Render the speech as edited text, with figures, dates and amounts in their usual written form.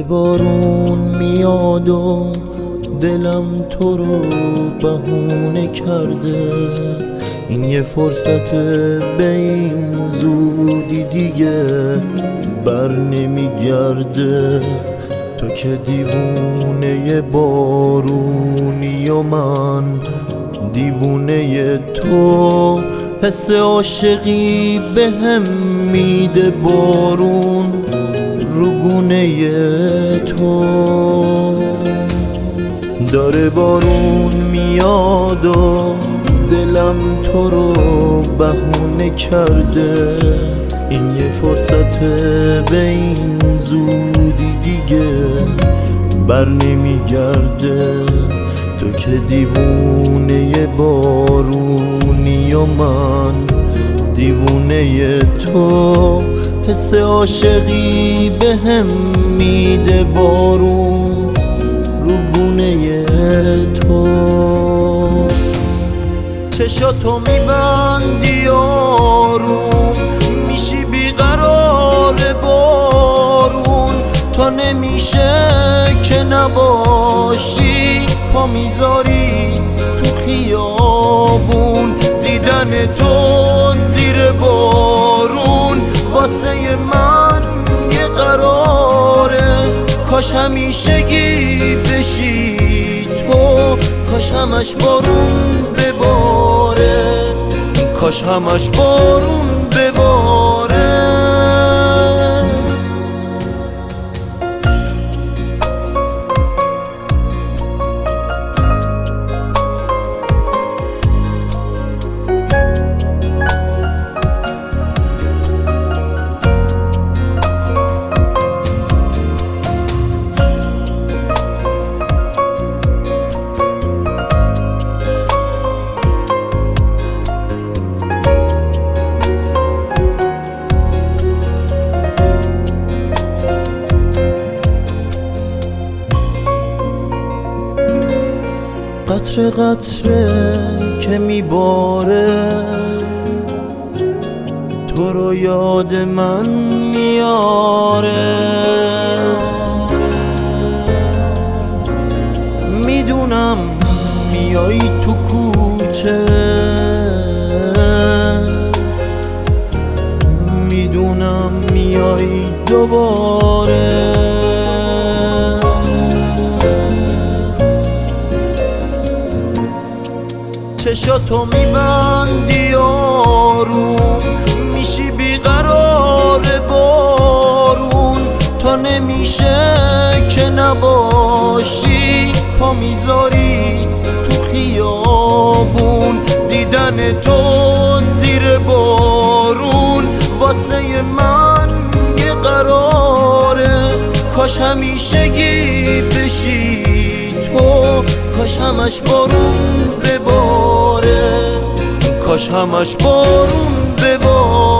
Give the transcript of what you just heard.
بارون میاد و دلم تو رو بهونه کرده. این یه فرصت به این زودی دیگه بر نمیگرده. تو که دیوونه بارونی و من دیوونه تو. حس عاشقی به هم میده بارون رو گونه تو. داره بارون میاد و دلم تو رو بهونه کرده. این یه فرصت به این زودی دیگه بر نمیگرده. تو که دیوونه بارونی و من دیوونه تو. حس عاشقی به هم میده بارون رو گونه تو. چشاتو میبندی آروم میشی بیقرار بارون. تا نمیشه که نباشی پا میذاری تو خیابون. دیدن تو زیر بارون واسه من یه قراره. کاش همیشگی بشی تو. کاش همش بارون بباره. کاش همش بارون بباره. قطره قطره که میباره تو رو یاد من میاره. میدونم میای تو کوچه. میدونم میای دوباره. چشاتو میبندی آروم میشی بیقرار بارون. تا نمیشه که نباشی پا میذاری تو خیابون. دیدن تو زیر بارون واسه من یه قراره. کاش همیشگی بشی تو. کاش همش بارون بباره. کاش همش بارون بباره.